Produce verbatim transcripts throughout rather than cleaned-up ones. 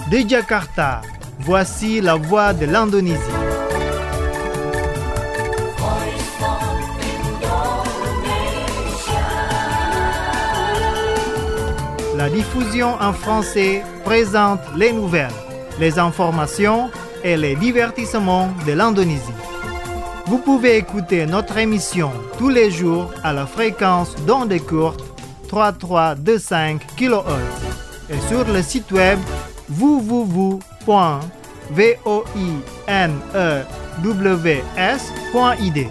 De Jakarta, voici la voix de l'Indonésie. La diffusion en français présente les nouvelles, les informations et les divertissements de l'Indonésie. Vous pouvez écouter notre émission tous les jours à la fréquence d'onde courte trois mille trois cent vingt-cinq kilohertz et sur le site web w w w point voinews point i d.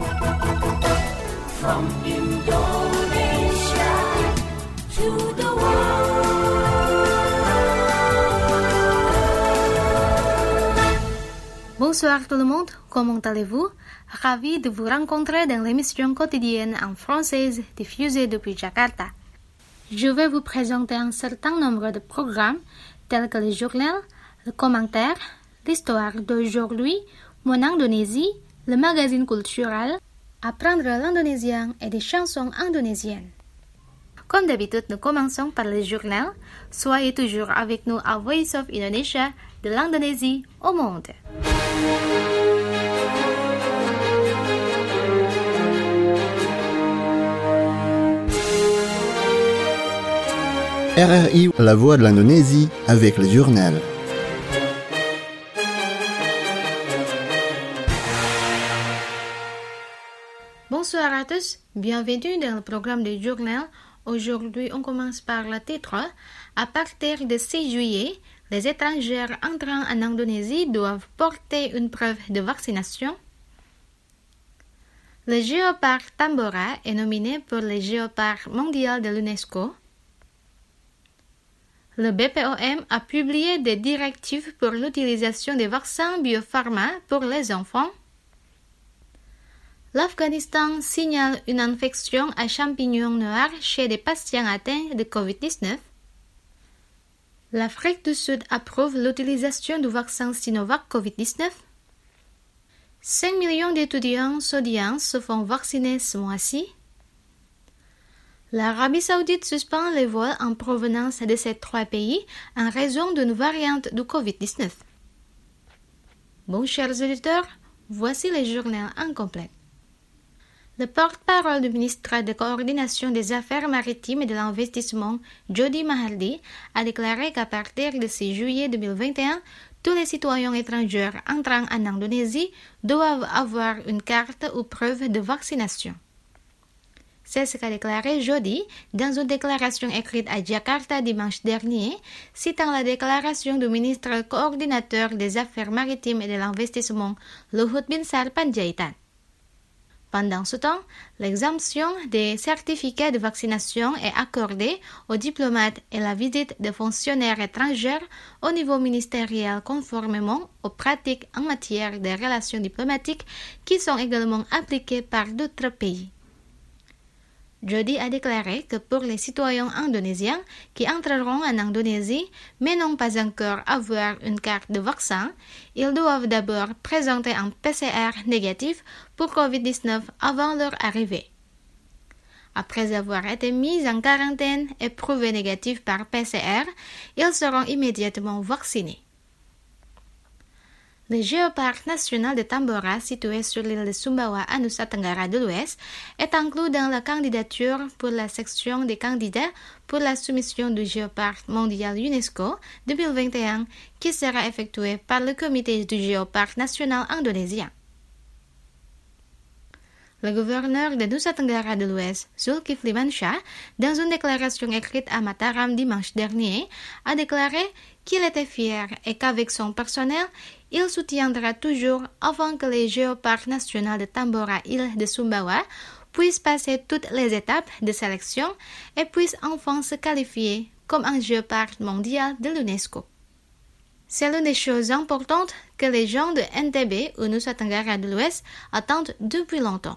From Indonesia to the Bonsoir tout le monde, comment allez-vous? Ravi de vous rencontrer dans l'émission quotidienne en française diffusée depuis Jakarta. Je vais vous présenter un certain nombre de programmes tels que le journal, le commentaire, l'histoire d'aujourd'hui, mon Indonésie, le magazine culturel, apprendre l'indonésien et des chansons indonésiennes. Comme d'habitude, nous commençons par le journal. Soyez toujours avec nous à Voice of Indonesia, de l'Indonésie au monde. R R I, la voix de l'Indonésie, avec le journal. Bonsoir à tous, bienvenue dans le programme du journal. Aujourd'hui, on commence par le titre. À partir de six juillet, les étrangers entrant en Indonésie doivent porter une preuve de vaccination. Le géoparc Tambora est nominé pour le géoparc mondial de l'UNESCO. Le B P O M a publié des directives pour l'utilisation des vaccins biopharma pour les enfants. L'Afghanistan signale une infection à champignons noirs chez des patients atteints de covid dix-neuf. L'Afrique du Sud approuve l'utilisation du vaccin Sinovac covid dix-neuf. cinq millions d'étudiants saoudiens se font vacciner ce mois-ci. L'Arabie Saoudite suspend les vols en provenance de ces trois pays en raison d'une variante du covid dix-neuf. Bon, chers auditeurs, voici le journal incomplet. Le porte-parole du ministre de coordination des affaires maritimes et de l'investissement, Jody Mahardi, a déclaré qu'à partir de six juillet deux mille vingt et un, tous les citoyens étrangers entrant en Indonésie doivent avoir une carte ou preuve de vaccination. C'est ce qu'a déclaré Jody dans une déclaration écrite à Jakarta dimanche dernier, citant la déclaration du ministre coordinateur des affaires maritimes et de l'investissement, Luhut Binsar Panjaitan. Pendant ce temps, l'exemption des certificats de vaccination est accordée aux diplomates et la visite des fonctionnaires étrangers au niveau ministériel conformément aux pratiques en matière de relations diplomatiques qui sont également appliquées par d'autres pays. Jody a déclaré que pour les citoyens indonésiens qui entreront en Indonésie mais n'ont pas encore avoir une carte de vaccin, ils doivent d'abord présenter un P C R négatif pour covid dix-neuf avant leur arrivée. Après avoir été mis en quarantaine et prouvés négatifs par P C R, ils seront immédiatement vaccinés. Le géoparc national de Tambora, situé sur l'île de Sumbawa à Nusa Tenggara de l'Ouest, est inclus dans la candidature pour la section des candidats pour la soumission du géoparc mondial UNESCO deux mille vingt et un qui sera effectuée par le comité du géoparc national indonésien. Le gouverneur de Nusa Tenggara de l'Ouest, Zulkifli Mansyah, dans une déclaration écrite à Mataram dimanche dernier, a déclaré qu'il était fier et qu'avec son personnel, il soutiendra toujours avant que le géoparc national de Tambora, île de Sumbawa, puisse passer toutes les étapes de sélection et puisse enfin se qualifier comme un géoparc mondial de l'UNESCO. C'est l'une des choses importantes que les gens de N T B ou Nusa Tenggara de l'Ouest attendent depuis longtemps.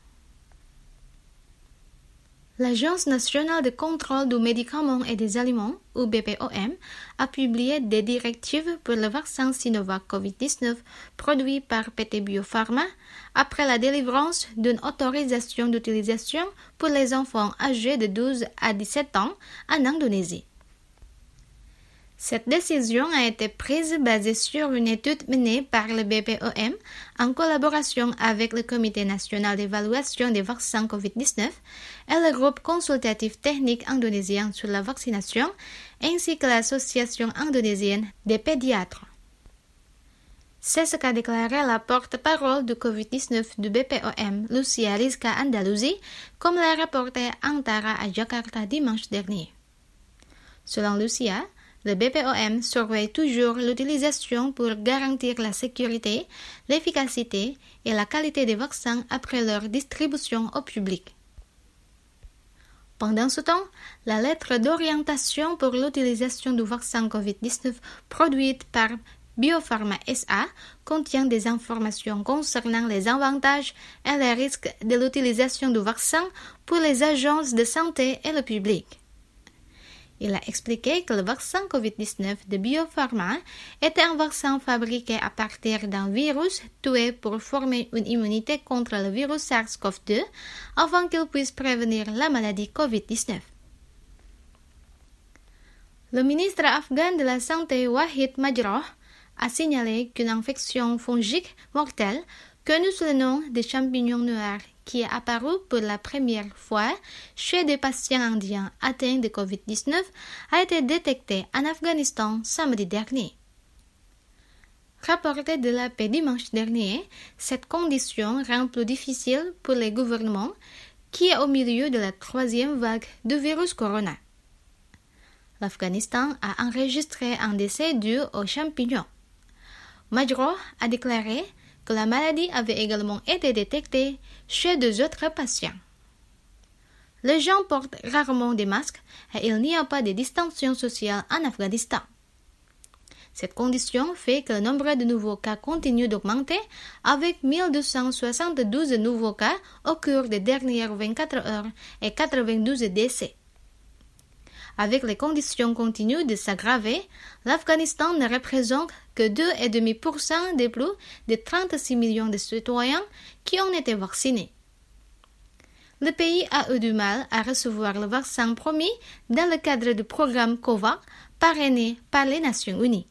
L'Agence nationale de contrôle du médicament et des aliments, ou B P O M, a publié des directives pour le vaccin Sinovac covid dix-neuf produit par P T Biopharma après la délivrance d'une autorisation d'utilisation pour les enfants âgés de douze à dix-sept ans en Indonésie. Cette décision a été prise basée sur une étude menée par le B P O M en collaboration avec le Comité national d'évaluation des vaccins covid dix-neuf et le groupe consultatif technique indonésien sur la vaccination, ainsi que l'Association indonésienne des pédiatres. C'est ce qu'a déclaré la porte-parole du covid dix-neuf du B P O M, Lucia Rizka Andalusi, comme l'a rapporté Antara à Jakarta dimanche dernier. Selon Lucia, le B P O M surveille toujours l'utilisation pour garantir la sécurité, l'efficacité et la qualité des vaccins après leur distribution au public. Pendant ce temps, la lettre d'orientation pour l'utilisation du vaccin covid dix-neuf produite par Biopharma S A contient des informations concernant les avantages et les risques de l'utilisation du vaccin pour les agences de santé et le public. Il a expliqué que le vaccin covid dix-neuf de Biopharma était un vaccin fabriqué à partir d'un virus tué pour former une immunité contre le virus SARS-CoV deux afin qu'il puisse prévenir la maladie covid dix-neuf. Le ministre afghan de la Santé Wahid Majroh a signalé qu'une infection fongique mortelle connue sous le nom de champignon noir qui est apparu pour la première fois chez des patients indiens atteints de covid dix-neuf a été détectée en Afghanistan samedi dernier. Rapporté de l'A P dimanche dernier, cette condition rend plus difficile pour les gouvernements qui est au milieu de la troisième vague du virus corona. L'Afghanistan a enregistré un décès dû aux champignons. Majroh a déclaré que la maladie avait également été détectée chez deux autres patients. Les gens portent rarement des masques et il n'y a pas de distanciation sociale en Afghanistan. Cette condition fait que le nombre de nouveaux cas continue d'augmenter avec mille deux cent soixante-douze nouveaux cas au cours des dernières vingt-quatre heures et quatre-vingt-douze décès. Avec les conditions continuent de s'aggraver, l'Afghanistan ne représente que deux virgule cinq pour cent des plus de trente-six millions de citoyens qui ont été vaccinés. Le pays a eu du mal à recevoir le vaccin promis dans le cadre du programme COVAX parrainé par les Nations Unies.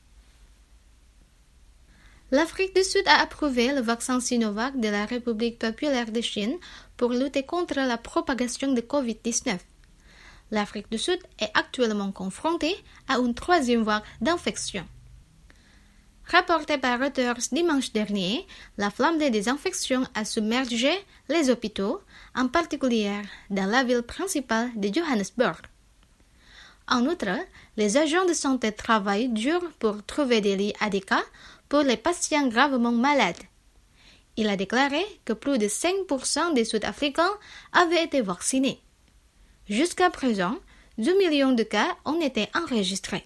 L'Afrique du Sud a approuvé le vaccin Sinovac de la République populaire de Chine pour lutter contre la propagation de covid dix-neuf. L'Afrique du Sud est actuellement confrontée à une troisième vague d'infection. Rapporté par Reuters dimanche dernier, la flambée des infections a submergé les hôpitaux, en particulier dans la ville principale de Johannesburg. En outre, les agents de santé travaillent dur pour trouver des lits adéquats pour les patients gravement malades. Il a déclaré que plus de cinq pour cent des Sud-Africains avaient été vaccinés. Jusqu'à présent, deux millions de cas ont été enregistrés.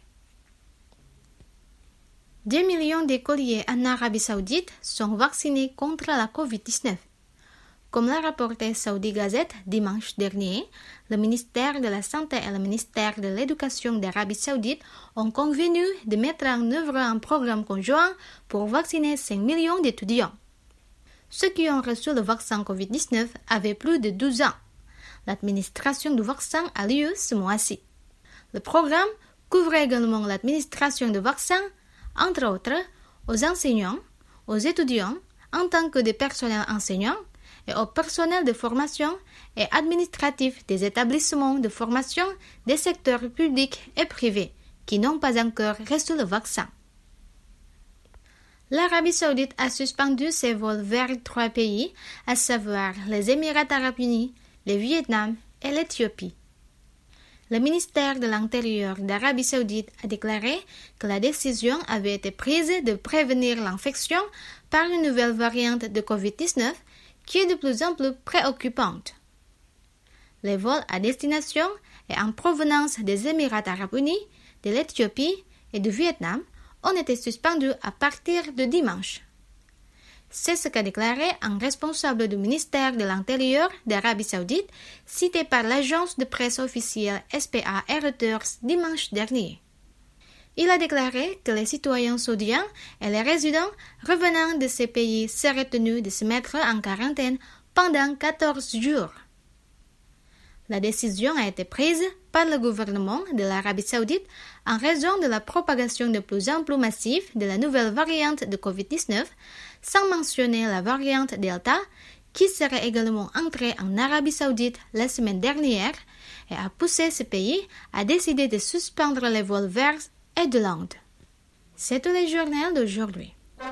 deux millions d'écoliers en Arabie Saoudite sont vaccinés contre la covid dix-neuf. Comme l'a rapporté Saudi Gazette dimanche dernier, le ministère de la Santé et le ministère de l'Éducation d'Arabie Saoudite ont convenu de mettre en œuvre un programme conjoint pour vacciner cinq millions d'étudiants. Ceux qui ont reçu le vaccin covid dix-neuf avaient plus de douze ans. L'administration du vaccin a lieu ce mois-ci. Le programme couvre également l'administration du vaccin, entre autres, aux enseignants, aux étudiants en tant que des personnels enseignants et au personnel de formation et administratif des établissements de formation des secteurs publics et privés qui n'ont pas encore reçu le vaccin. L'Arabie Saoudite a suspendu ses vols vers trois pays, à savoir les Émirats arabes unis, le Vietnam et l'Éthiopie. Le ministère de l'Intérieur d'Arabie Saoudite a déclaré que la décision avait été prise de prévenir l'infection par une nouvelle variante de covid dix-neuf qui est de plus en plus préoccupante. Les vols à destination et en provenance des Émirats arabes unis, de l'Éthiopie et du Vietnam ont été suspendus à partir de dimanche. C'est ce qu'a déclaré un responsable du ministère de l'Intérieur d'Arabie Saoudite, cité par l'agence de presse officielle S P A et Reuters dimanche dernier. Il a déclaré que les citoyens saoudiens et les résidents revenant de ces pays seraient tenus de se mettre en quarantaine pendant quatorze jours. La décision a été prise par le gouvernement de l'Arabie Saoudite en raison de la propagation de plus en plus massive de la nouvelle variante de covid dix-neuf, sans mentionner la variante Delta, qui serait également entrée en Arabie Saoudite la semaine dernière et a poussé ce pays à décider de suspendre les vols vers et de l'Inde. C'est tout le journal d'aujourd'hui.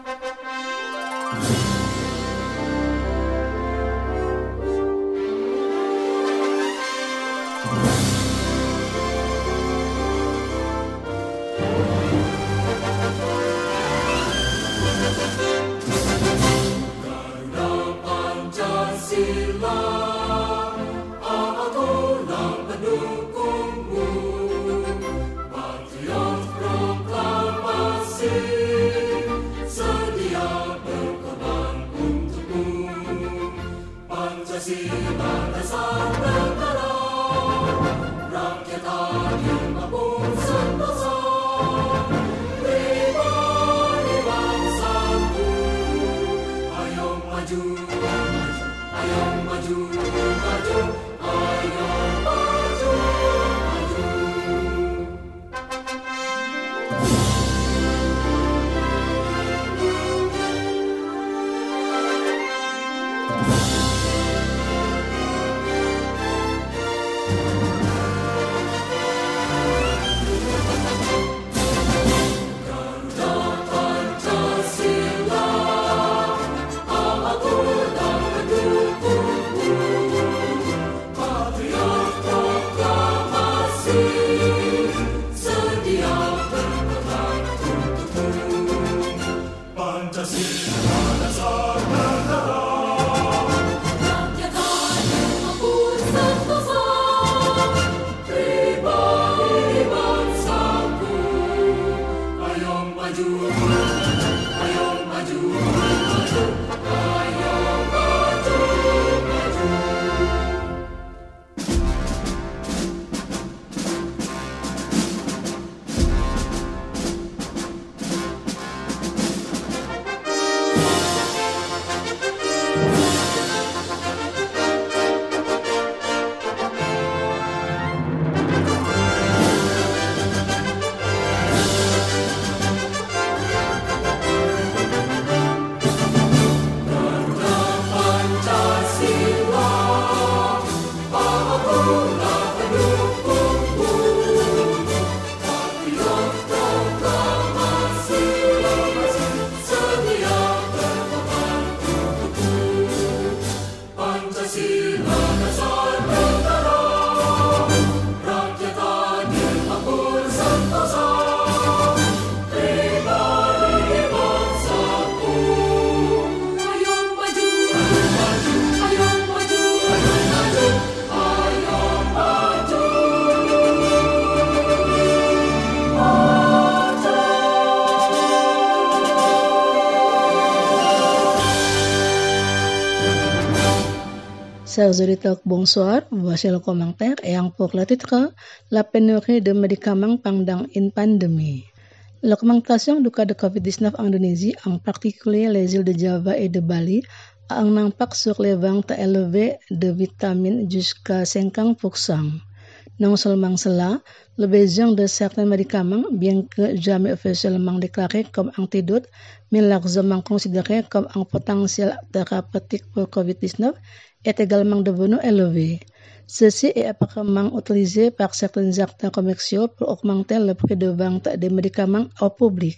Chers auditeurs, bonsoir. Voici le commentaire ayant pour le titre La pénurie de médicaments pendant une pandémie. L'augmentation du cas de covid dix-neuf en Indonésie, en particulier les îles de Java et de Bali, a un impact sur les ventes élevées de vitamines jusqu'à cinquante pour cent. Non seulement cela, le besoin de certains médicaments, bien que jamais officiellement déclarés comme antidote, mais largement considérés comme un potentiel thérapeutique pour covid dix-neuf, est également devenu élevé. Ceci est apparemment utilisé par certains acteurs commerciaux pour augmenter le prix de vente des médicaments au public.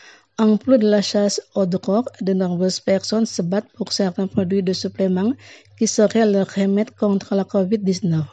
En plus de la chasse aux drogues, de nombreuses personnes se battent pour certains produits de suppléments qui seraient leur remède contre la covid dix-neuf.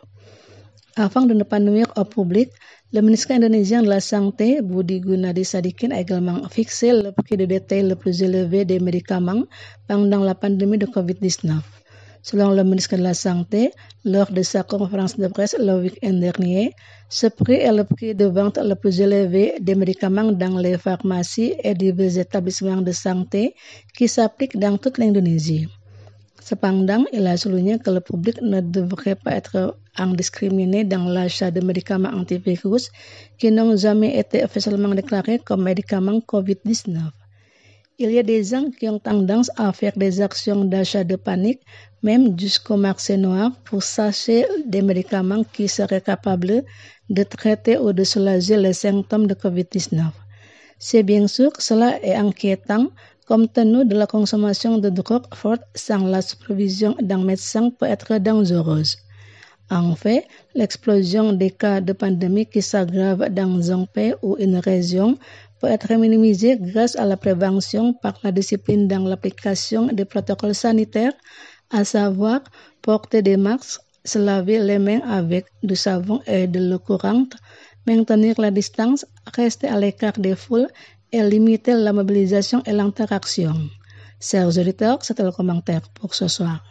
Afin de ne pas nuire au public, le ministère indonésien de la Santé, Budi Gunadi Sadikin, a également fixé le prix de détail le plus élevé des médicaments pendant la pandémie de covid dix-neuf. Selon le ministre de la Santé, lors de sa conférence de presse le week-end dernier, ce prix est le prix de vente le plus élevé des médicaments dans les pharmacies et divers établissements de santé qui s'appliquent dans toute l'Indonésie. Cependant, il a souligné que le public ne devrait pas être indiscriminé dans l'achat de médicaments antivirus qui n'ont jamais été officiellement déclarés comme médicaments covid dix-neuf. il y a des gens qui ont tendance à faire des actions d'achat de panique, même jusqu'au marché noir, pour s'acheter des médicaments qui seraient capables de traiter ou de soulager les symptômes de covid dix-neuf. C'est bien sûr, cela est inquiétant, compte tenu de la consommation de drogue forte sans la supervision d'un médecin peut être dangereuse. En fait, l'explosion des cas de pandémie qui s'aggravent dans un pays ou une région peut être minimisée grâce à la prévention par la discipline dans l'application des protocoles sanitaires, à savoir porter des masques, se laver les mains avec du savon et de l'eau courante, maintenir la distance, rester à l'écart des foules et limiter la mobilisation et l'interaction. Chers auditeurs, c'était le commentaire pour ce soir.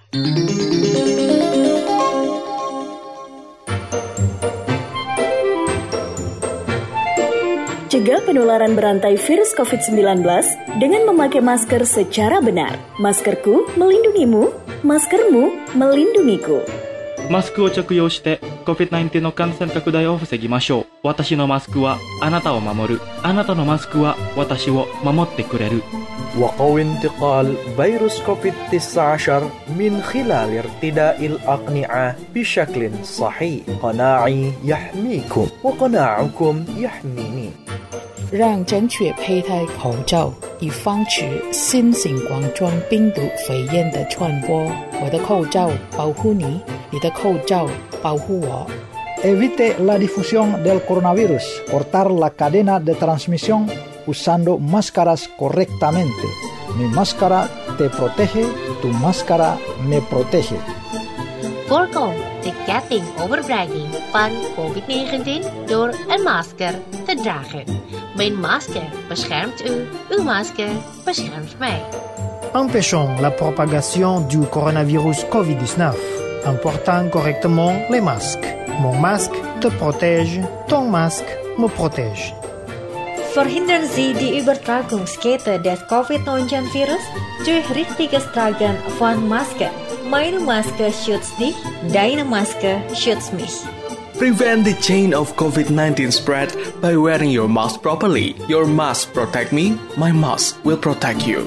Cegah penularan berantai virus covid sembilan belas dengan memakai masker secara benar. Maskerku melindungimu, maskermu melindungiku. マスクを着用して コビッドナインティーン の感染拡大を防ぎましょう。私のマスクはあなたを守る。あなたのマスクは私を守ってくれる。 وقوي انتقال فيروس كوفيد تسعة عشر من خلال ارتداء الأقنعة بشكل صحيح. قناعي يحميكم وقناعكم يحميني. 让正确佩戴口罩，以防止新型冠状病毒肺炎的传播。我的口罩保护你，你的口罩保护我。 Evite la difusión del coronavirus. Cortar la cadena de transmisión usando máscaras correctamente. Mi máscara te protege, tu máscara me protege. Voorkom de ketting overbrenging van covid negentien door een masker te dragen. Mijn masker beschermt u, uw masker beschermt mij. Empêchons la propagation du coronavirus covid dix-neuf en portant correctement les masques. Mon masque te protège, ton masque me protège. Verhindern Sie die Übertragungskette des covid neunzehn Virus durch richtiges Tragen von Masken. Meine Maske schützt dich, deine Maske schützt mich. Prevent the chain of covid nineteen spread by wearing your mask properly. Your mask protect me, my mask will protect you.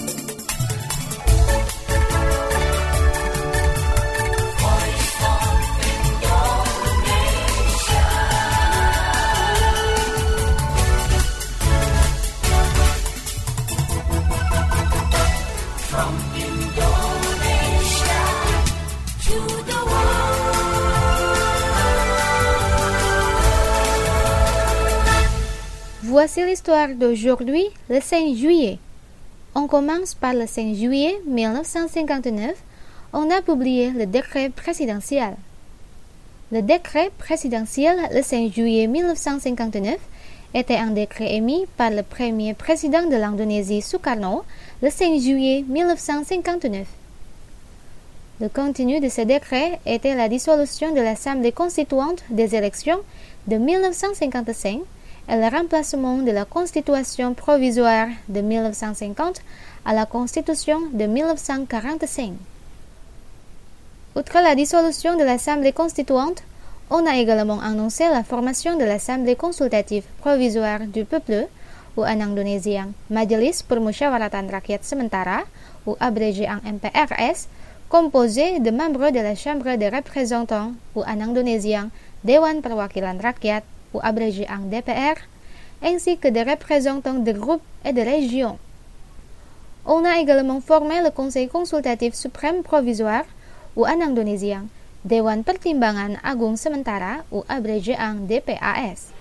Voici l'histoire d'aujourd'hui, le cinq juillet. On commence par le cinq juillet mille neuf cent cinquante-neuf. On a publié le décret présidentiel. Le décret présidentiel le cinq juillet mille neuf cent cinquante-neuf était un décret émis par le premier président de l'Indonésie Sukarno le cinq juillet mille neuf cent cinquante-neuf. Le contenu de ce décret était la dissolution de l'Assemblée constituante des élections de mille neuf cent cinquante-cinq et le remplacement de la Constitution provisoire de mille neuf cent cinquante à la Constitution de mille neuf cent quarante-cinq. Outre la dissolution de l'Assemblée constituante, on a également annoncé la formation de l'Assemblée consultative provisoire du peuple, ou en indonésien Majelis Permusyawaratan Rakyat Sementara, ou abrégé en M P R S, composée de membres de la Chambre des représentants, ou en indonésien Dewan Perwakilan Rakyat, ou abrégé en D P R, ainsi que des représentants de groupes et de régions. On a également formé le Conseil consultatif suprême provisoire, ou en indonésien Dewan Pertimbangan Agung Sementara, ou abrégé en D P A S.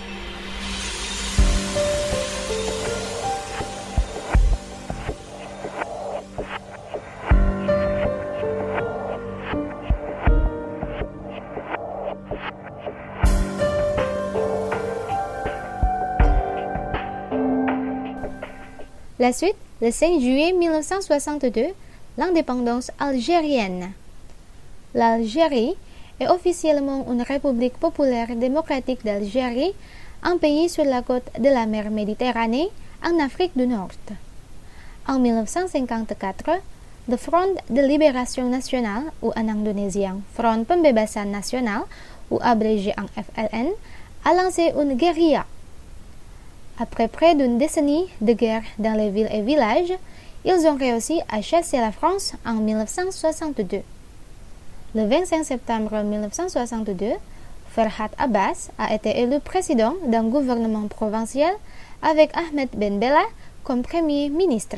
La suite, le cinq juillet mille neuf cent soixante-deux, l'indépendance algérienne. L'Algérie est officiellement une république populaire démocratique d'Algérie, un pays sur la côte de la mer Méditerranée, en Afrique du Nord. En mille neuf cent cinquante-quatre, le Front de Libération Nationale, ou en indonésien Front Pembebasan Nasional, ou abrégé en F L N, a lancé une guérilla. Après près d'une décennie de guerre dans les villes et villages, ils ont réussi à chasser la France en mille neuf cent soixante-deux. Le vingt-cinq septembre mille neuf cent soixante-deux, Ferhat Abbas a été élu président d'un gouvernement provincial avec Ahmed Ben Bella comme premier ministre.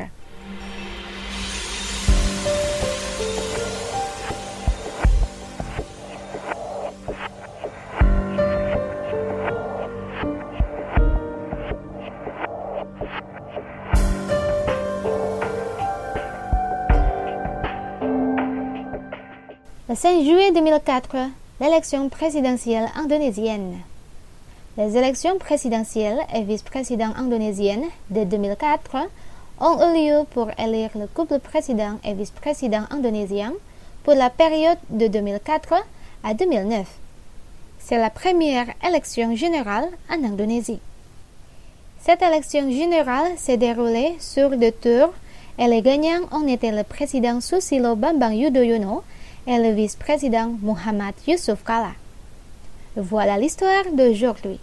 Le cinq juillet deux mille quatre, l'élection présidentielle indonésienne. Les élections présidentielles et vice-présidents indonésiennes de deux mille quatre ont eu lieu pour élire le couple président et vice-président indonésien pour la période de deux mille quatre à deux mille neuf. C'est la première élection générale en Indonésie. Cette élection générale s'est déroulée sur deux tours et les gagnants ont été le président Susilo Bambang Yudhoyono et le vice-président Muhammad Yusuf Kala. Voilà l'histoire d'aujourd'hui.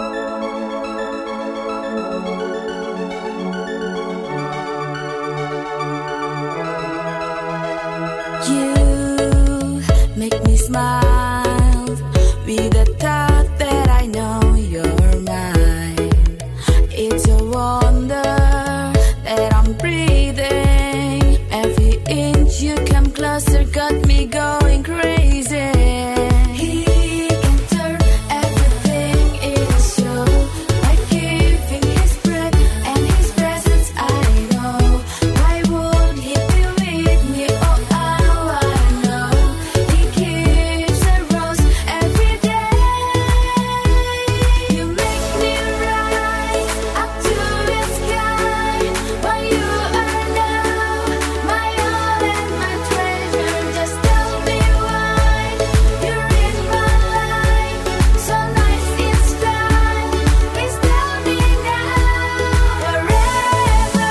You make me smile with the thought that I know you're mine. It's a wonder that I'm breathing. Every inch you come closer got me going crazy. He can turn everything into by giving his breath and his presence. I know. Why would he be with me? Oh, how I know. He gives a rose every day. You make me rise up to the sky. While you are now my all and my treasure. Just tell me why you're in my life. So nice it's time. Please tell me now. Forever,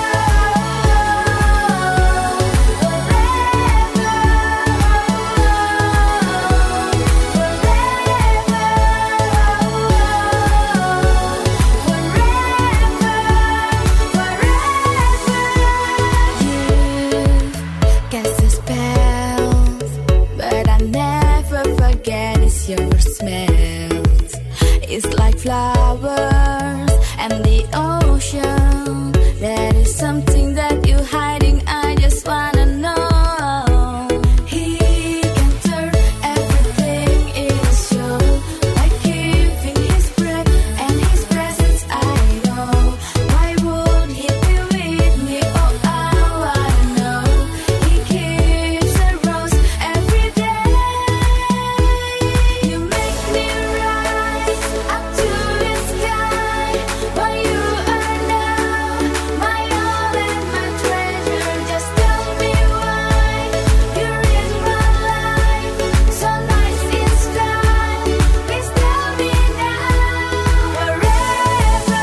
cast the spells, but I never forget it's your smells. It's like flowers and the ocean. That is something that you're hiding. I just wanna know. He can turn everything into by giving his breath and his presence. I know. Why would he be with me? Oh, how I know. He gives a rose every day. You make me rise up to the sky. While you are now my all and my treasure. Just tell me why you're in my life. So nice it's time. Please tell me now. Forever,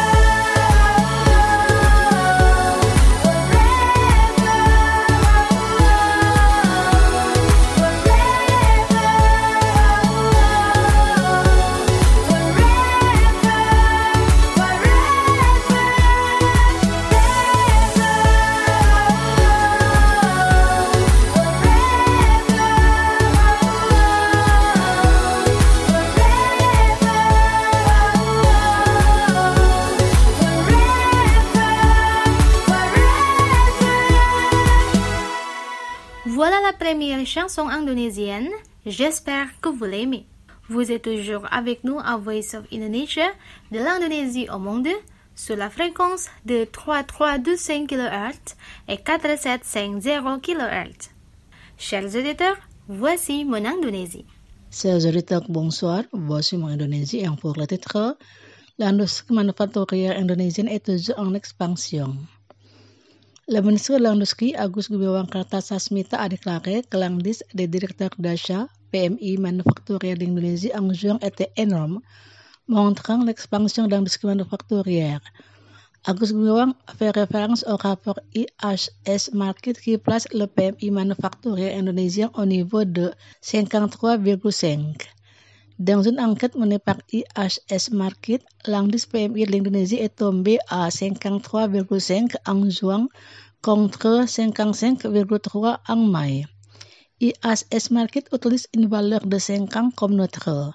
Voilà la première chanson indonésienne. J'espère que vous l'aimez. Vous êtes toujours avec nous à Voice of Indonesia, de l'Indonésie au monde, sur la fréquence de trois mille trois cent douze kilohertz et quatre mille sept cent cinquante kilohertz. Chers auditeurs, voici mon Indonésie. Chers auditeurs, bonsoir. Voici mon Indonésie et pour le titre, l'industrie manufacturière indonésienne est toujours en expansion. Le ministre de l'Industrie, Agus Gumiwang Kartasasmita, a déclaré que l'indice des directeurs d'achat P M I manufacturière d'Indonésie en juin était énorme, montrant l'expansion de l'industrie manufacturière. Agus Gumiwang fait référence au rapport I H S Market qui place le P M I manufacturier indonésien au niveau de cinquante-trois virgule cinq. Dans une enquête menée par I H S Markit, l'indice P M I de l'Indonésie est tombé à cinquante-trois virgule cinq en juin contre cinquante-cinq virgule trois en mai. I H S Markit utilise une valeur de cinquante comme neutre.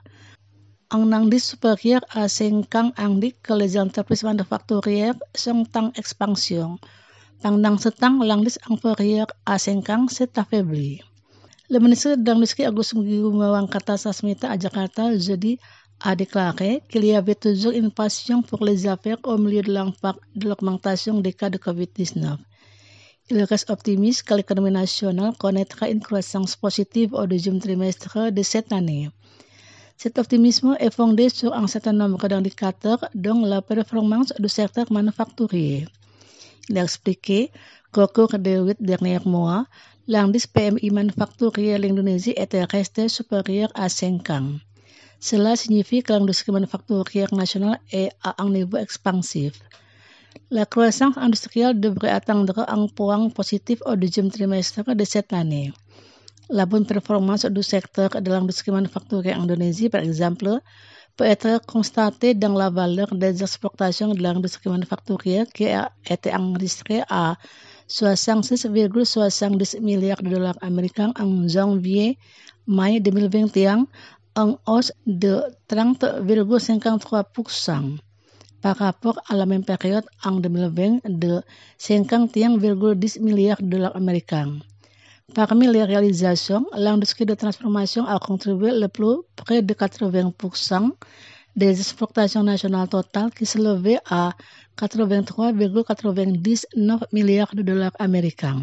Un indice supérieur à cinquante indique que les entreprises manufacturières sont en expansion. Pendant ce temps, l'indice inférieur à cinquante s'est affaibli. Le ministre de l'Industrie Agus Gumiwang Kartasasmita à Jakarta jeudi a déclaré qu'il y avait toujours une passion pour les affaires au milieu de l'impact de l'augmentation des cas de covid dix-neuf. Il reste optimiste que l'économie nationale connaîtra une croissance positive au deuxième trimestre de cette année. Cet optimisme est fondé sur un certain nombre d'indicateurs, dont la performance du secteur manufacturier. Il a expliqué qu'au cours des huit derniers mois, l'indice P M I manufacturier de l'Indonésie était resté supérieur à cinquante. Cela signifie que l'industrie manufacturière nationale est à un niveau expansif. La croissance industrielle devrait atteindre un point positif au deuxième trimestre de cette année. La bonne performance du secteur de l'industrie manufacturière en Indonésie, par exemple, peut être constatée dans la valeur des exportations de l'industrie manufacturière qui a été enregistrée à soixante-six virgule soixante-dix milliards de dollars américains en janvier-mai deux mille vingt et un, en hausse de trente virgule cinquante-trois pour cent par rapport à la même période en deux mille vingt de cinquante et un virgule dix milliards de dollars américains. Parmi les réalisations, l'industrie de transformation a contribué le plus près de quatre-vingts pour cent des exportations nationales totales qui s'élevaient à quatre-vingt-trois virgule quatre-vingt-dix-neuf milliards de dollars américains.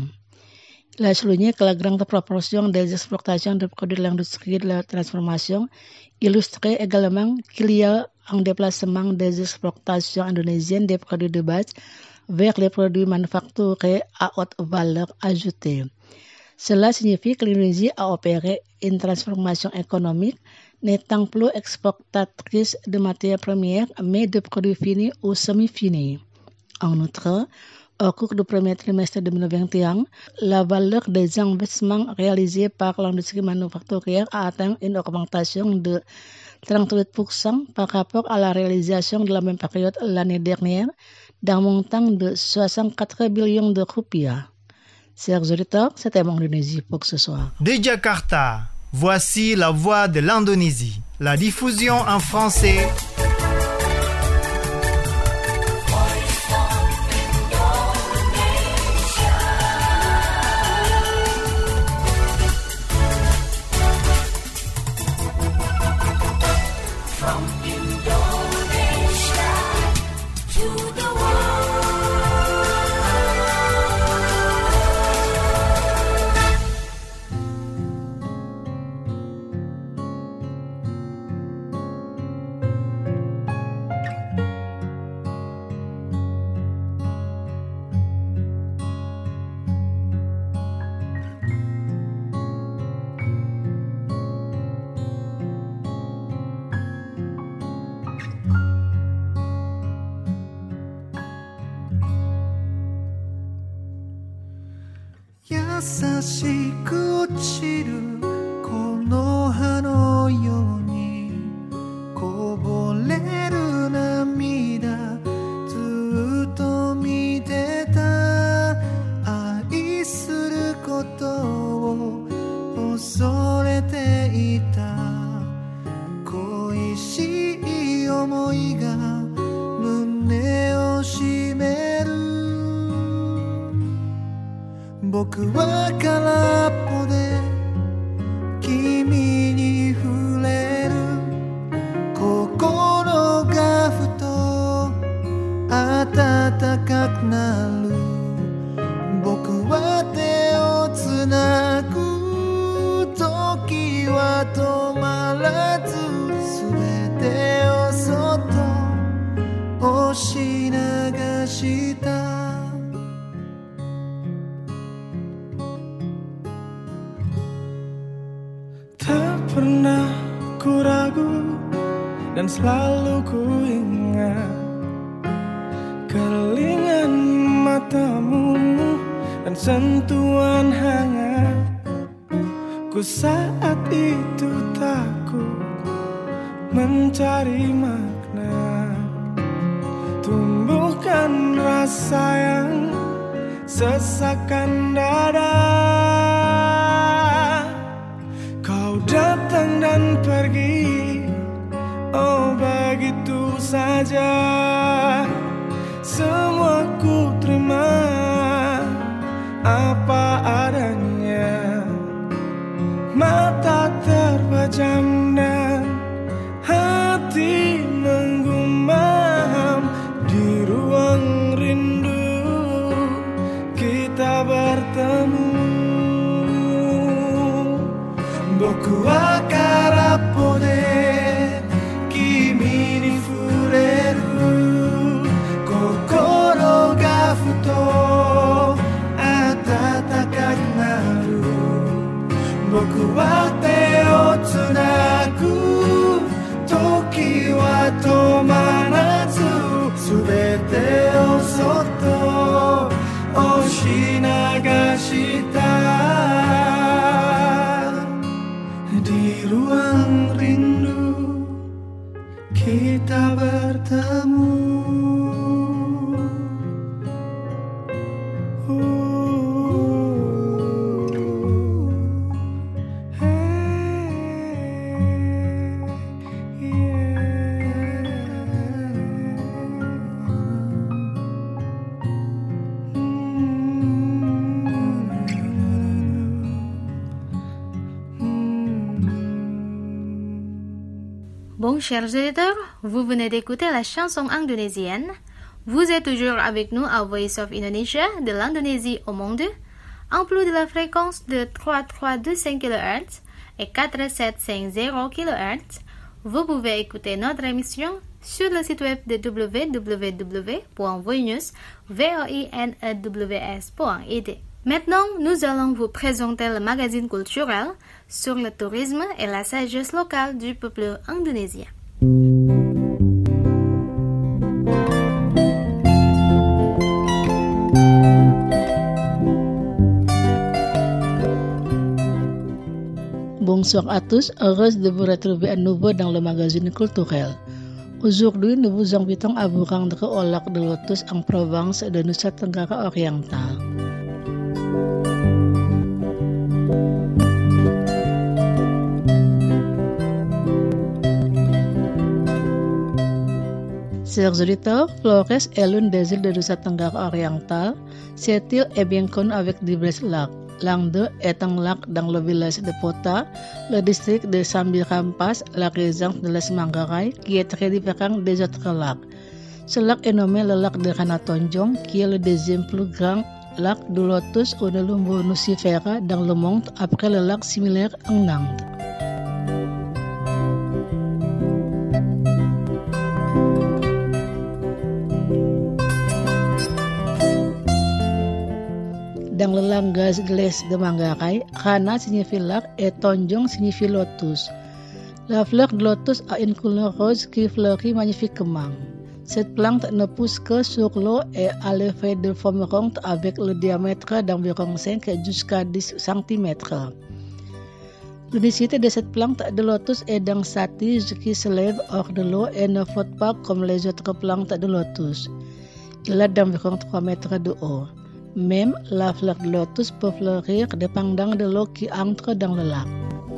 Il a souligné que la grande proportion des exportations de produits de l'industrie de la transformation illustrait également qu'il y a un déplacement des exportations indonésiennes des produits de base vers les produits manufacturés à haute valeur ajoutée. Cela signifie que l'Indonésie a opéré une transformation économique, n'étant plus exportatrice de matières premières, mais de produits finis ou semi-finis. En outre, au cours du premier trimestre deux mille vingt et un, la valeur des investissements réalisés par l'industrie manufacturière a atteint une augmentation de trente-huit pour cent par rapport à la réalisation de la même période l'année dernière, d'un montant de soixante-quatre billions de rupiah. Chers auditeurs, c'était mon Indonésie pour ce soir. De Jakarta, voici la voix de l'Indonésie. La diffusion en français. Selalu ku ingat keringan matamu dan sentuhan hangat. Ku saat itu takut mencari makna, tumbuhkan rasa yang sesakan dada. Kau datang dan pergi, oh begitu saja. Semua ku terima apa adanya. Mata terpejam dan hati menggumam. Di ruang rindu kita bertemu. Boku wa karapode kimi ni fureru. Kokoro ga futo atataku naru. Boku wa te o tsunagu. Toki wa tomanatsu. Subete o soto oshinagashita. Di ruang rindu kita bertemu. Bon, chers auditeurs, vous venez d'écouter la chanson indonésienne. Vous êtes toujours avec nous à Voice of Indonesia, de l'Indonésie au monde, en plus de la fréquence de trois trois deux cinq kilohertz et quatre sept cinq zéro kilohertz. Vous pouvez écouter notre émission sur le site web de w w w point voinews point i d. Maintenant, nous allons vous présenter le magazine culturel sur le tourisme et la sagesse locale du peuple indonésien. Bonsoir à tous, heureuse de vous retrouver à nouveau dans le magazine culturel. Aujourd'hui, nous vous invitons à vous rendre au lac de Lotus en province de Nusa Tenggara Oriental. Chers auditeurs, Flores est l'une des îles de Nusa Tenggara Oriental. Cette île est bien connue avec divers lacs. Lac deux est un lac dans le village de Pota, le district de Sambirampas, la région de Les Manggarai, qui est très différent des autres lacs. Ce lac est nommé le lac de Ranatonjong, qui est le deuxième plus grand lac de Lotus ou de Lumbu Nucifera dans le monde, après le lac similaire en Inde. Dans le langage glisse de Manggarai, Rana signifie lac et Tonjong signifie lotus. La fleur de lotus a une couleur rose qui fleurit magnifiquement. Cette plante ne pousse que sur l'eau et a les feuilles de forme ronde avec le diamètre d'environ cinq jusqu'à dix centimètres. L'unicité de cette plante de lotus est dans sa tige qui se lève hors de l'eau et ne flotte pas comme les autres plantes de lotus. Il a d'environ trois mètres de haut. Même la fleur de lotus peut fleurir dépendant de l'eau qui entre dans le lac.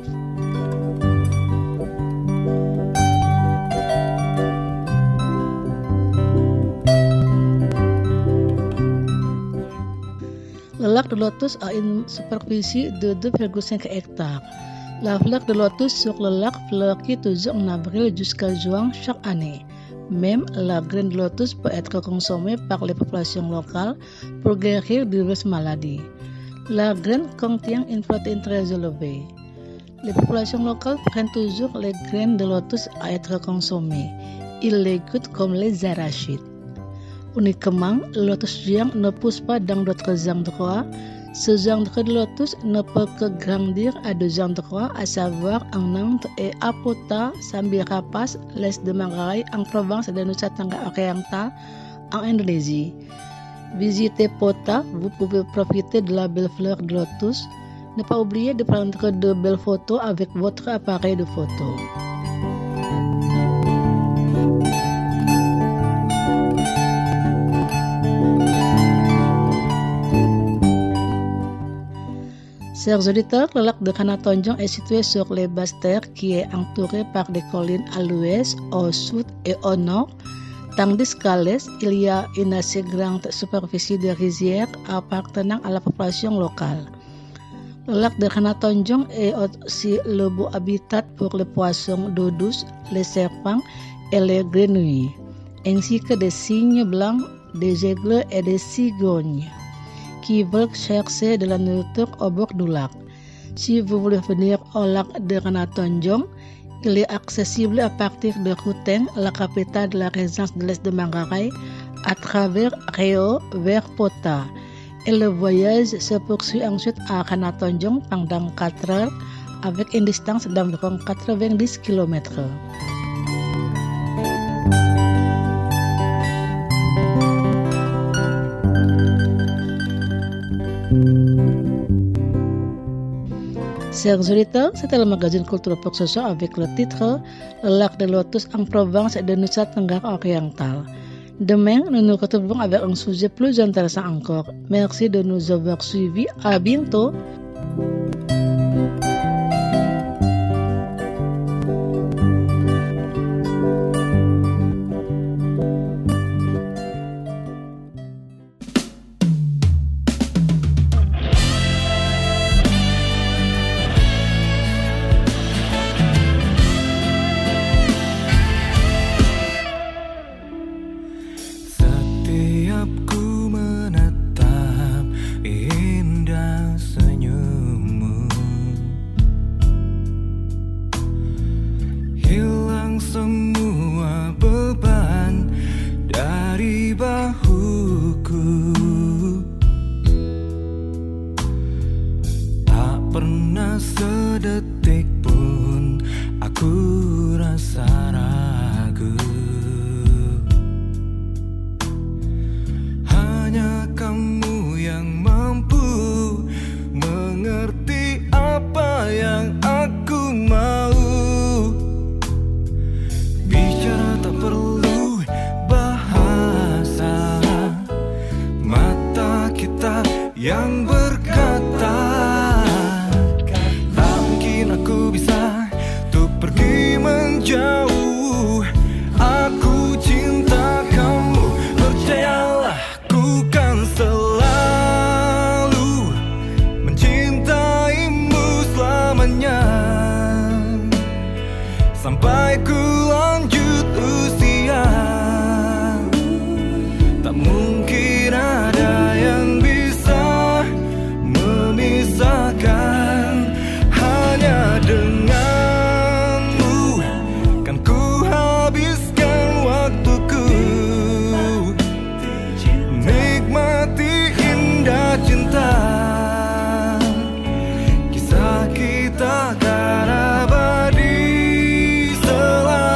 Le lac de Lotus a une superficie de deux virgule cinq hectares. La fleur de lotus sur le lac fleurit toujours en avril jusqu'à juin chaque année. Même la graine de lotus peut être consommée par les populations locales pour guérir diverses maladies. La graine contient une protéine très élevée. Les populations locales prennent toujours les graines de lotus à être consommées. Ils les goûtent comme les arachides. Uniquement, le lotus géant ne pousse pas dans d'autres endroits. Ce genre de lotus ne peut que grandir à deux endroits, à savoir en Inde et à Pota, Sambirampas, l'est de Manggarai, en province de Nusa Tenggara Oriental, en Indonésie. Visitez Pota, vous pouvez profiter de la belle fleur de lotus. Ne pas oublier de prendre de belles photos avec votre appareil de photo. Chers auditeurs, le lac de Kanatonjong est situé sur les basses terres qui est entouré par des collines à l'ouest, au sud et au nord. Tandis qu'à l'est, il y a une assez grande superficie de rizières appartenant à la population locale. Le lac de Kanatonjong est aussi le beau habitat pour les poissons d'eau douce, les serpents et les grenouilles, ainsi que des cygnes blancs, des aigles et des cigognes qui veulent chercher de la nourriture au bord du lac. Si vous voulez venir au lac de Kanatonjong, il est accessible à partir de Ruteng, la capitale de la région de l'Est de Manggarai, à travers Reo vers Pota. Et le voyage se poursuit ensuite à Kanatonjong pendant quatre heures avec une distance d'environ quatre-vingt-dix kilomètres. Chers auditeurs, c'était le magazine Culture pour ce soir avec le titre Le lac de Lotus en province de Nusa Tenggara Oriental. Demain, nous nous retrouverons avec un sujet plus intéressant encore. Merci de nous avoir suivis. À bientôt. yang berkata tak mungkin aku bisa untuk pergi menjauh. Aku cinta kamu, percayalah ku kan selalu mencintaimu selamanya sampai ku lanjut usia. Tak mungkin ada yang bisa memisahkan, hanya denganmu kan ku habiskan waktuku, nikmati indah cinta, kisah kita kan abadi selalu.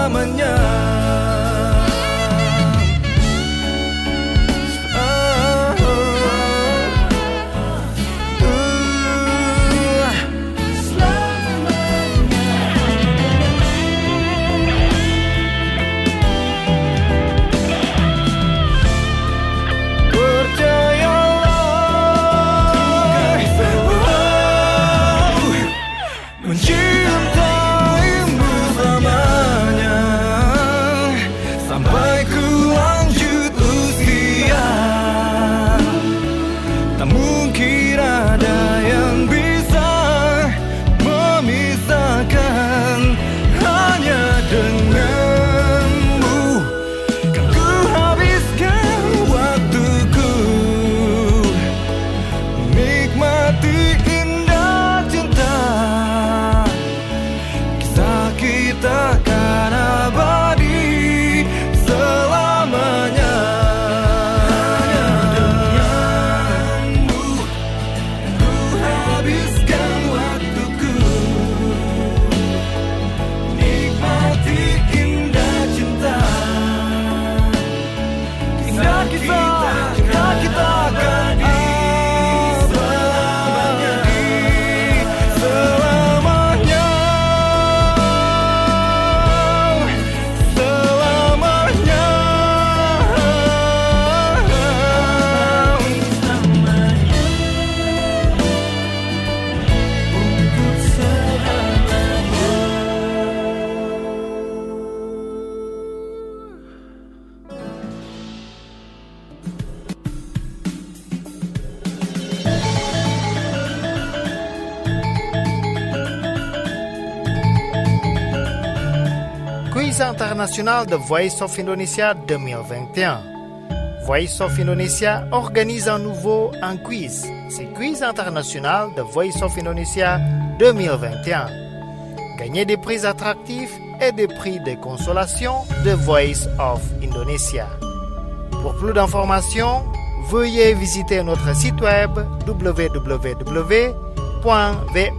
quiz international de Voice of Indonesia deux mille vingt et un. Voice of Indonesia organise à nouveau un quiz. C'est Quiz international de Voice of Indonesia deux mille vingt et un. Gagnez des prix attractifs et des prix de consolation de Voice of Indonesia. Pour plus d'informations, veuillez visiter notre site web w w w point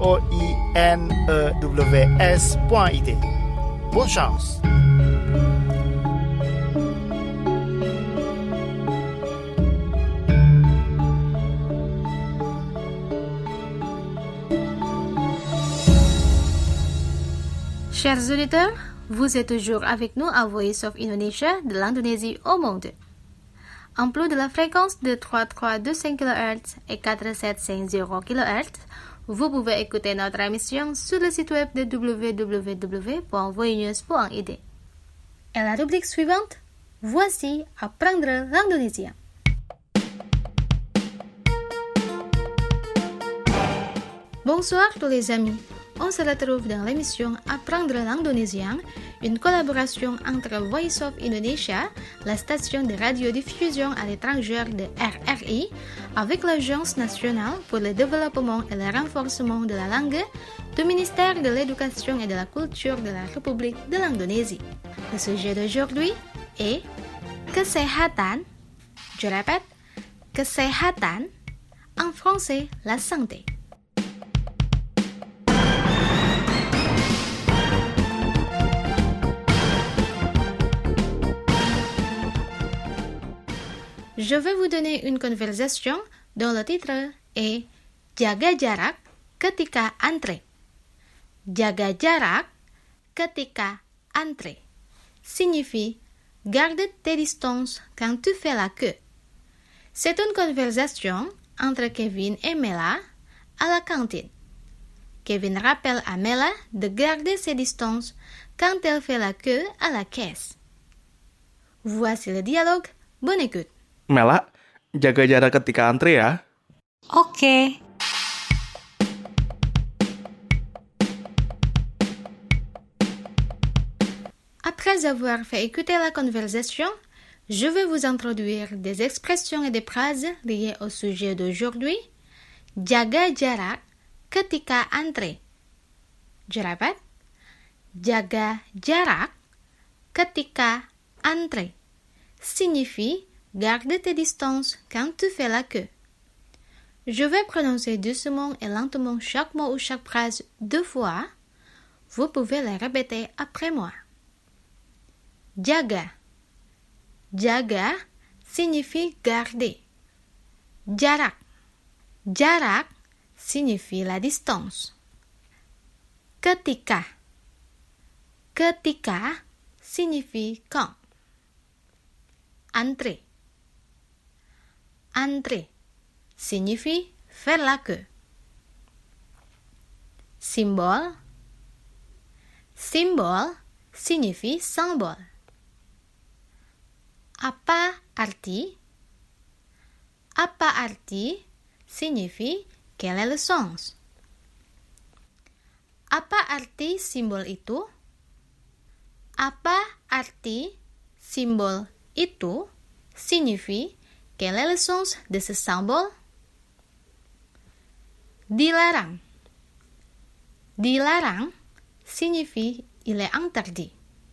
voinews point i d. Bonne chance! Chers auditeurs, vous êtes toujours avec nous à Voice of Indonesia de l'Indonésie au monde. En plus de la fréquence de trois trois deux cinq kilohertz et quatre sept cinq zéro kilohertz, vous pouvez écouter notre émission sur le site web de w w w point voinews point i d. Et la rubrique suivante, voici Apprendre l'indonésien. Bonsoir tous les amis. On se retrouve dans l'émission Apprendre l'indonésien, une collaboration entre Voice of Indonesia, la station de radiodiffusion à l'étranger de R R I, avec l'Agence nationale pour le développement et le renforcement de la langue du ministère de l'Éducation et de la Culture de la République de l'Indonésie. Le sujet d'aujourd'hui est Kesehatan. Je répète, Kesehatan, en français, la santé. Je vais vous donner une conversation dont le titre est Jaga jarak ketika antre. Jaga jarak ketika antre signifie garde tes distances quand tu fais la queue. C'est une conversation entre Kevin et Mela à la cantine. Kevin rappelle à Mela de garder ses distances quand elle fait la queue à la caisse. Voici le dialogue, bonne écoute. Mela, jaga jarak ketika antre ya. Oke. Après avoir fait écouter la conversation, je vais vous introduire des expressions et des phrases liées au sujet d'aujourd'hui. Jaga jarak ketika antre. Je répète. Jaga jarak ketika antre signifie garde tes distances quand tu fais la queue. Je vais prononcer doucement et lentement chaque mot ou chaque phrase deux fois. Vous pouvez les répéter après moi. Jaga. Jaga signifie garder. Jarak. Jarak signifie la distance. Ketika. Ketika signifie quand. Antre. Antre signifie faire la queue. Symbole. Symbole signifie symbole. Apa arti? Apa arti signifie quel est le sens. Apa arti simbol itu? Apa arti simbol itu signifie quel est le sens de ce symbole? Dilarang. Dilarang signifie il est interdit.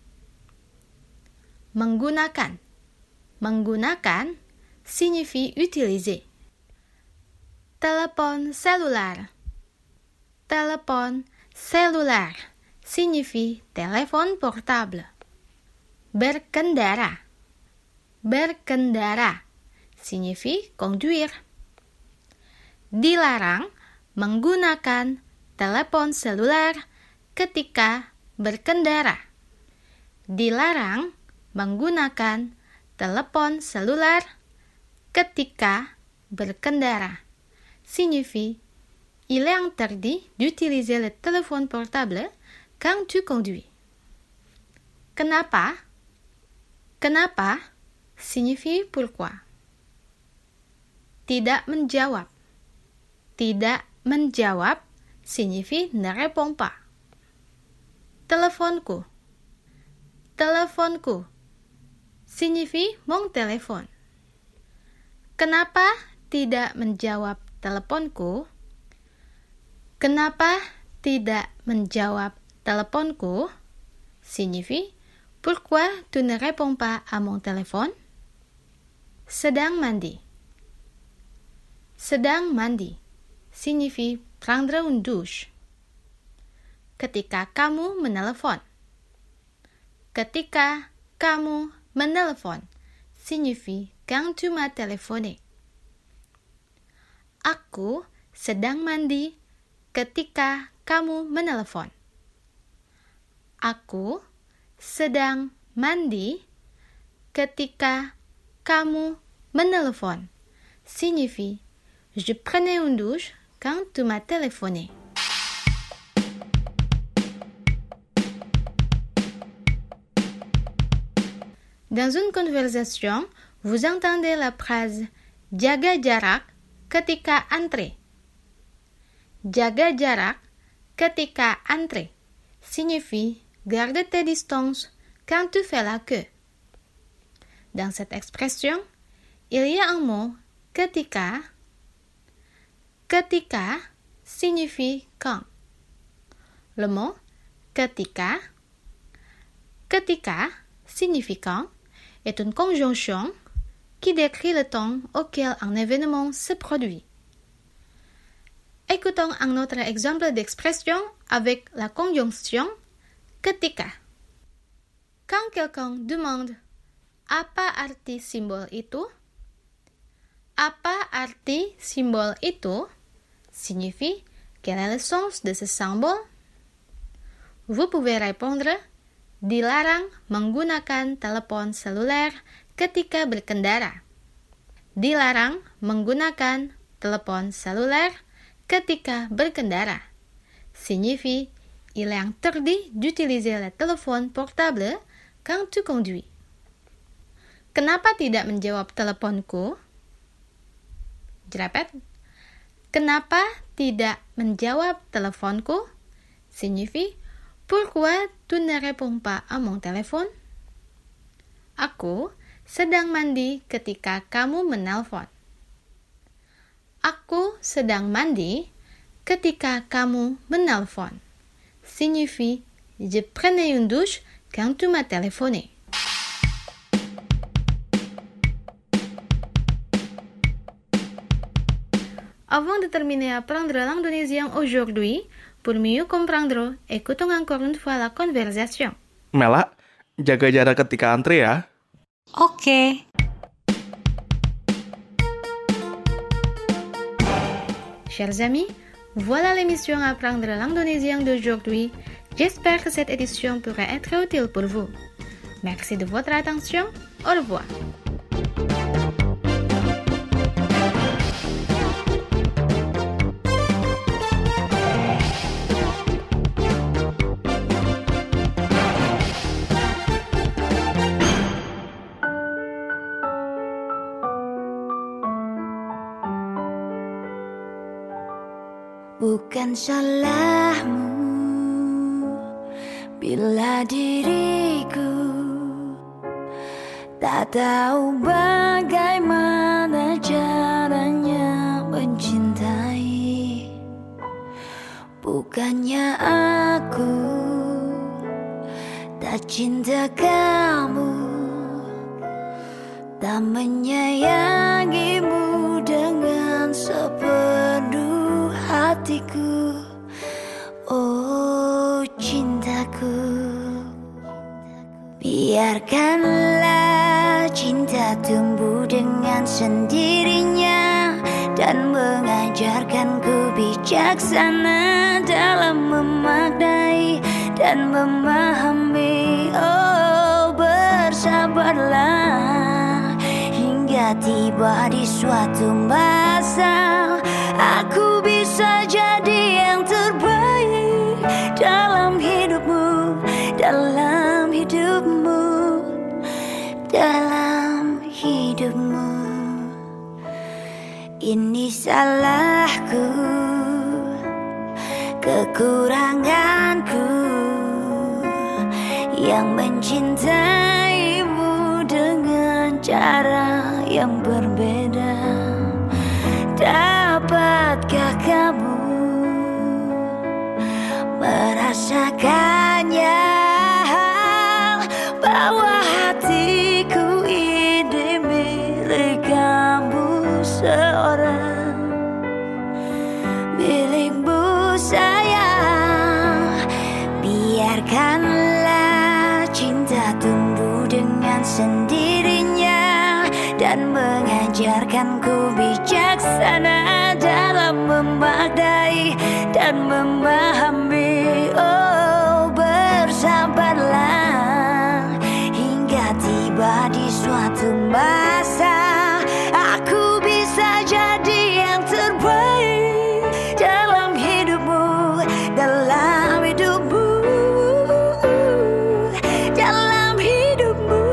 Menggunakan. Menggunakan signifie utiliser. Telepon selular. Telepon selular signifie téléphone portable. Berkendara. Berkendara signifie conduire. Dilarang menggunakan telepon selular ketika berkendara. Dilarang menggunakan telepon selular ketika berkendara. Signifie il est interdit d'utiliser le téléphone portable quand tu conduis. Kenapa? Kenapa signifie pourquoi. Tidak menjawab. Tidak menjawab signifie ne répond pas. Teleponku. Teleponku signifie mon téléphone. Kenapa tidak menjawab teleponku? Kenapa tidak menjawab teleponku? Signifie pourquoi tu ne réponds pas à mon téléphone? Sedang mandi. Sedang mandi signifie prendre une douche. Ketika kamu menelepon. Ketika kamu menelepon signifie quand tu m'as téléphoné. Aku sedang mandi ketika kamu menelepon. Aku sedang mandi ketika kamu menelepon signifie je prenais une douche quand tu m'as téléphoné. Dans une conversation, vous entendez la phrase jaga jarak ketika antre. Jaga jarak ketika antre signifie garde tes distances quand tu fais la queue. Dans cette expression, il y a un mot ketika. Ketika signifie quand. Le mot ketika, ketika signifie quand, est une conjonction qui décrit le temps auquel un événement se produit. Écoutons un autre exemple d'expression avec la conjonction ketika. Quand quelqu'un demande apa arti simbol itu, apa arti simbol itu signifie quel est le sens de ce symbole. Vous pouvez répondre dilarang menggunakan telepon seluler ketika berkendara. Dilarang menggunakan telepon seluler ketika berkendara. Signifie il est interdit d'utiliser le téléphone portable quand tu conduis. Kenapa tidak menjawab teleponku? Je répète. Kenapa tidak menjawab teleponku? Signifie pourquoi tu ne réponds pas à mon téléphone? Aku sedang mandi ketika kamu menelpon. Aku sedang mandi ketika kamu menelpon. Signifie je prenais une douche quand tu m'as téléphoné. Avant de terminer à apprendre l'indonésien aujourd'hui, pour mieux comprendre, écoutons encore une fois la conversation. Mela, jaga jarak ketika antre ya. Oke. Chers amis, voilà l'émission Apprendre l'indonésien d'aujourd'hui. J'espère que cette édition pourra être utile pour vous. Merci de votre attention. Au revoir. Bukan salahmu bila diriku tak tahu bagaimana caranya mencintai. Bukannya aku tak cinta kamu, tak menyayangimu dengan sepenuh hatiku. Oh cintaku, biarkanlah cinta tumbuh dengan sendirinya dan mengajarkanku bijaksana dalam memaknai dan memahami. Oh bersabarlah hingga tiba di suatu masa aku bisa jadi yang terbaik dalam hidupmu, dalam hidupmu, dalam hidupmu. Ini salahku, kekuranganku yang mencintaimu dengan cara yang berbeda. Dapatkah kamu merasakannya, bahwa hatiku ini milik kamu seorang, milikmu sayang. Biarkanlah cinta tumbuh dengan sendirinya dan mengajarkanku bijaksana dalam memaknai dan memahami. Oh, bersabarlah hingga tiba di suatu masa aku bisa jadi yang terbaik dalam hidupmu, dalam hidupmu, dalam hidupmu.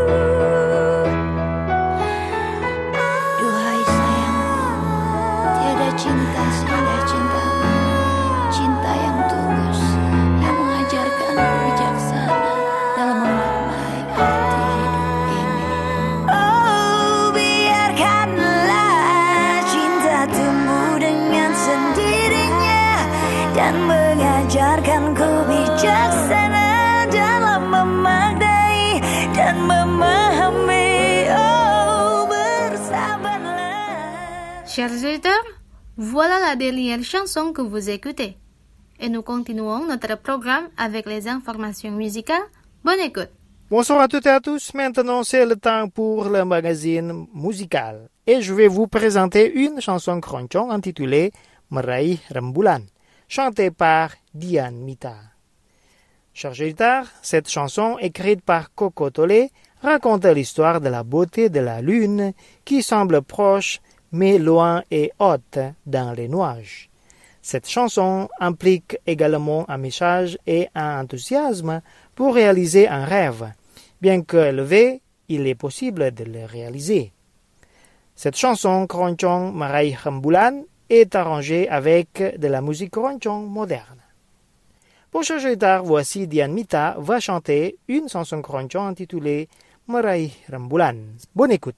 Duhai sayang, tiada cinta seindah cintamu, cinta yang tulus, yang mengajarkanku bijaksana dalam memaknai arti hidup ini. Oh, biarkanlah cinta tumbuh dengan sendirinya dan mengajarkanku bijaksana dalam memaknai dan memahami. Oh, bersabarlah. Chers auditeurs, voilà la dernière chanson que vous écoutez. Et nous continuons notre programme avec les informations musicales. Bonne écoute. Bonsoir à toutes et à tous. Maintenant, c'est le temps pour le magazine musical. Et je vais vous présenter une chanson keroncong intitulée Meraih Rembulan, chantée par Dian Mita. Chers auditeurs, cette chanson, écrite par Coco Tolé, raconte l'histoire de la beauté de la lune qui semble proche mais loin et haute dans les nuages. Cette chanson implique également un message et un enthousiasme pour réaliser un rêve. Bien que élevé, il est possible de le réaliser. Cette chanson keroncong Meraih Rembulan est arrangée avec de la musique keroncong moderne. Pour chers auditeurs, voici Dian Mita va chanter une chanson keroncong intitulée Meraih Rembulan. Bonne écoute.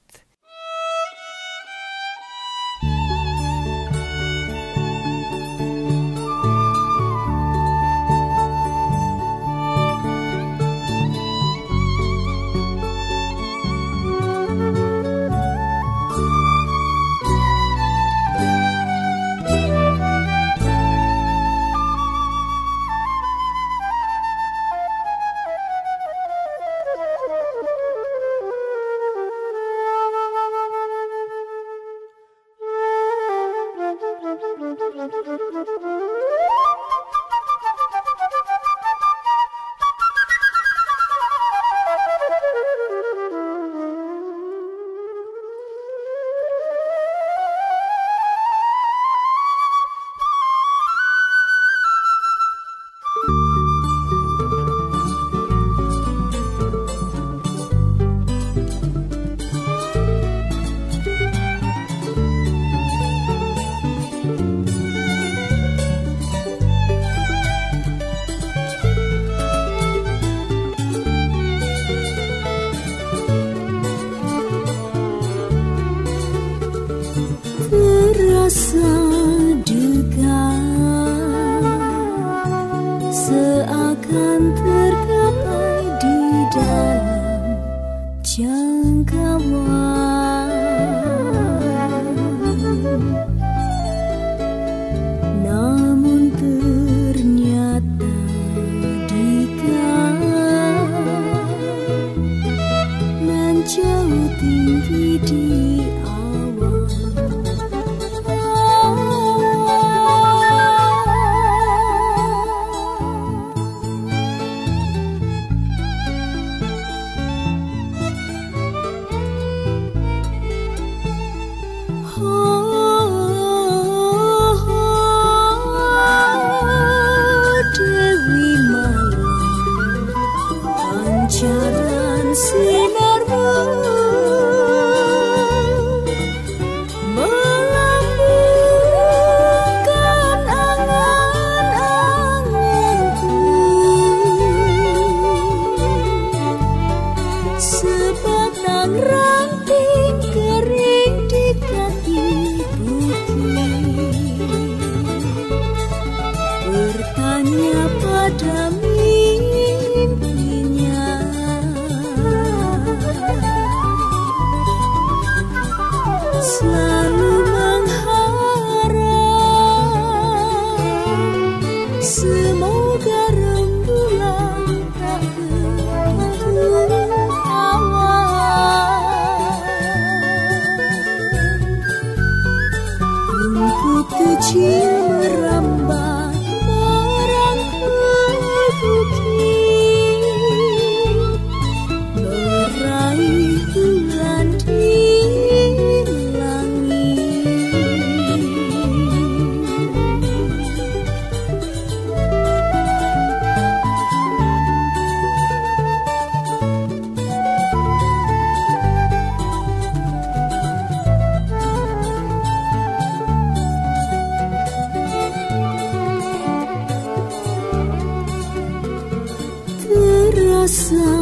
Terasa dekat, seakan tergapai di dalam jangkauan. Namun ternyata dekat, menjauh tinggi di bertanya pada mimpinya. Selalu mengharap semoga rembulan tak begitu awal. Rumput kecil merambat merangkul bukit, meraih bulan di rasa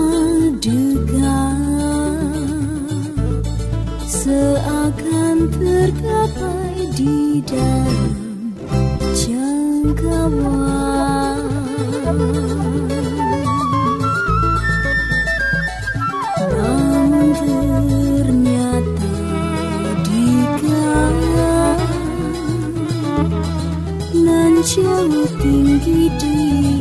dekat seakan tergapai di dalam jangkauan. Namun ternyata di galau nan jauh tinggi di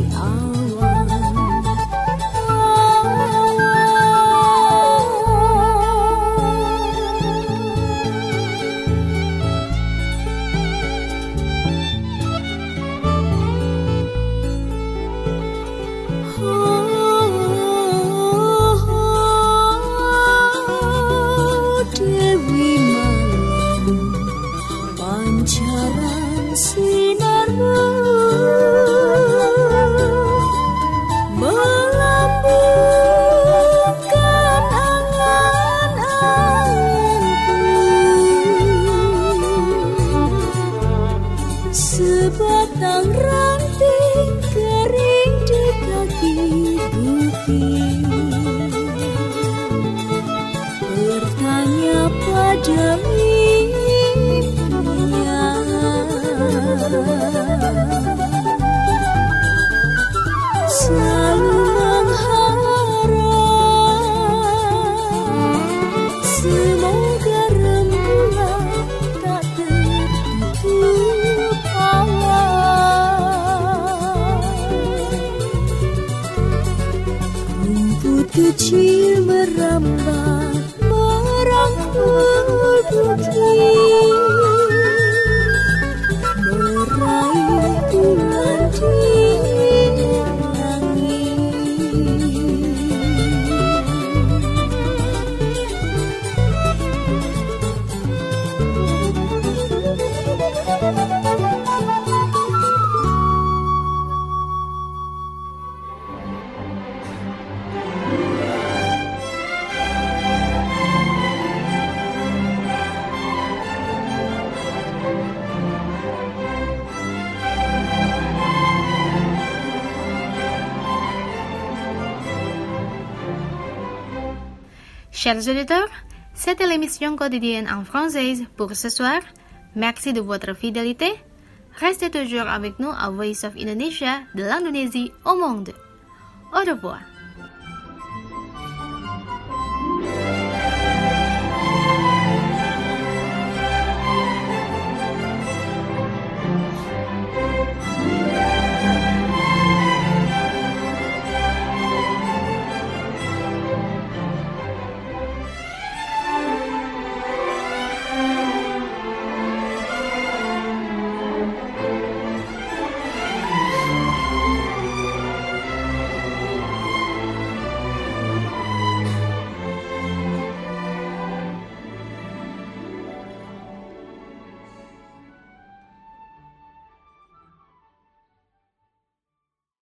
sebatang ranting kering di kaki bukit, bertanya pada mimpinya. Selalu mengharap semoga rembulan tak tertutup awal. Rumput kecil merambat merangkul bukit, meraih bulan di Chers auditeurs, c'était l'émission quotidienne en français pour ce soir. Merci de votre fidélité. Restez toujours avec nous à Voice of Indonesia de l'Indonésie au monde. Au revoir.